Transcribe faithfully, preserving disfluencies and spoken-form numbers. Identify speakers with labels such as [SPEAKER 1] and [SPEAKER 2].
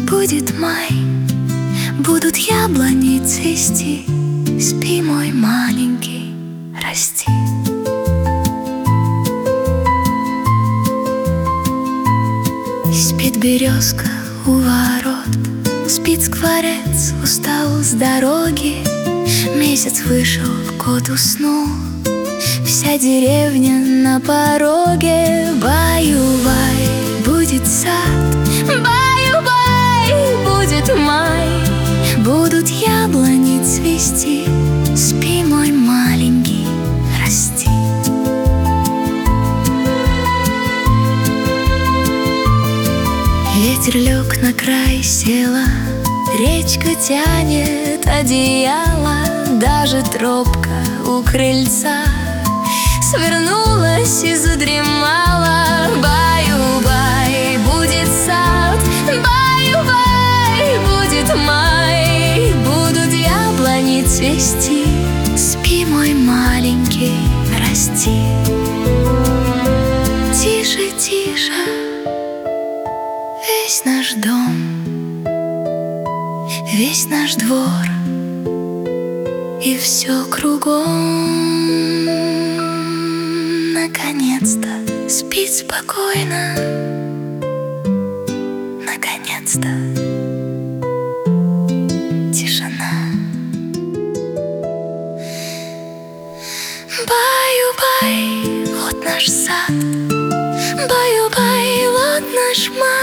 [SPEAKER 1] Будет май, будут яблони цвести. Спи, мой маленький, расти. Спит березка у ворот, спит скворец, устал с дороги. Месяц вышел, кот уснул, вся деревня на пороге. Баю-бай, будет сад, баю-бай, будет май, будут яблони цвести. Спи, мой маленький, расти. Ветер лег на край села, речка тянет одеяло. Даже тропка у крыльца свернулась и задремала. Баю-бай, будет сад, баю-бай, будет май, будут яблони цвести. Спи, мой маленький, расти. Тише, тише, весь наш дом, весь наш двор и все кругом наконец-то спит спокойно, наконец-то тишина. Баю-бай, вот наш сад, баю-бай, вот наш май.